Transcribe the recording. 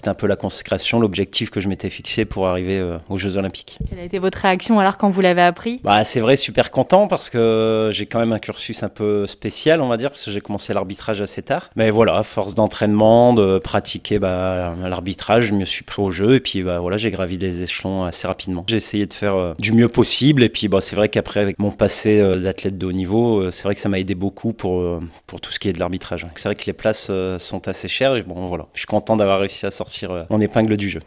c'était un peu la consécration, l'objectif que je m'étais fixé pour arriver aux Jeux Olympiques. Quelle a été votre réaction alors quand vous l'avez appris ? C'est vrai, super content parce que j'ai quand même un cursus un peu spécial, on va dire, parce que j'ai commencé l'arbitrage assez tard. Mais voilà, à force d'entraînement, de pratiquer l'arbitrage, je me suis pris au jeu et puis voilà, j'ai gravi les échelons assez rapidement. J'ai essayé de faire du mieux possible et puis c'est vrai qu'après, avec mon passé d'athlète de haut niveau, c'est vrai que ça m'a aidé beaucoup pour tout ce qui est de l'arbitrage. C'est vrai que les places sont assez chères et voilà, je suis content d'avoir réussi à sortir mon épingle du jeu.